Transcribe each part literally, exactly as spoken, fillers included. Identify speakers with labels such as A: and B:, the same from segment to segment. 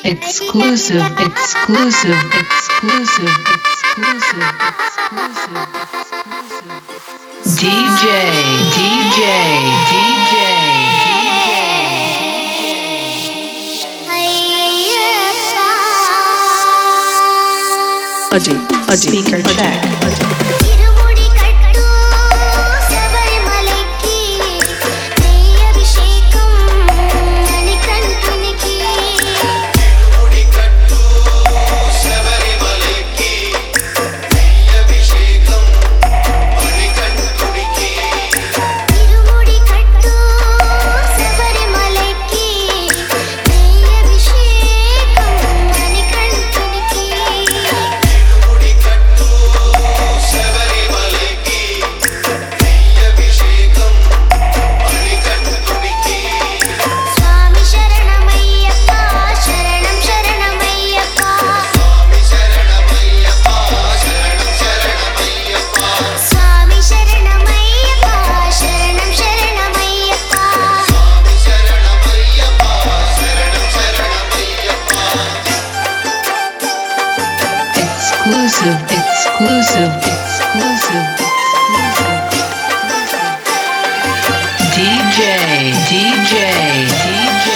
A: exclusive, exclusive, exclusive, exclusive, exclusive, D J, D J, D J, D J. Ajay, Ajay, speaker check. Exclusive, exclusive, exclusive, exclusive. D J, D J, D J,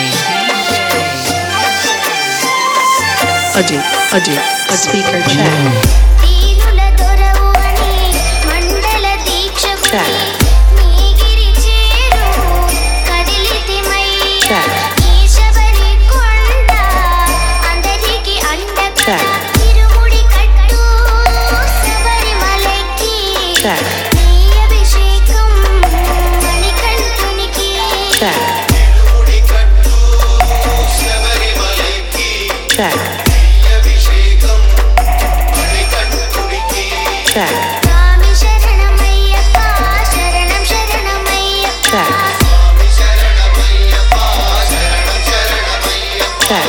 A: D J. Ajay, Ajay, a speaker check. Check. Check. Check. Check. Check. Check. Check. Check. Check.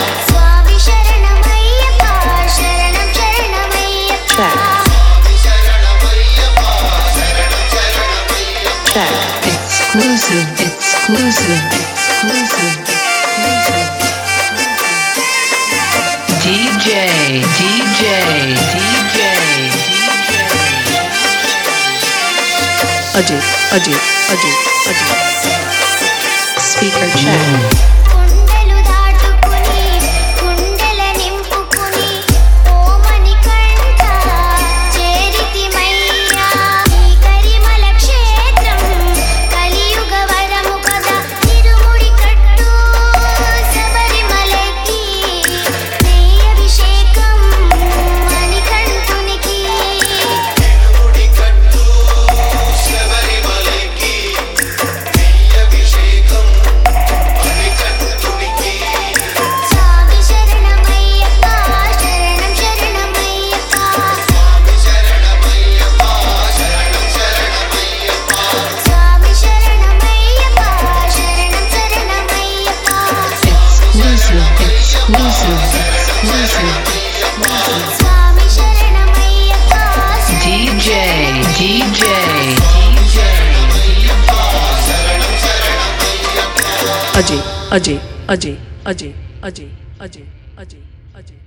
A: Check. Exclusive, exclusive, exclusive, exclusive. D J, D J, D J, D J. Ajay, Ajay, Ajay, Ajay. Speaker check. Exclusive, exclusive, exclusive. D J, D J, D J. Ajay, Ajay, Ajay, Ajay, Ajay, Ajay, Ajay, Ajay.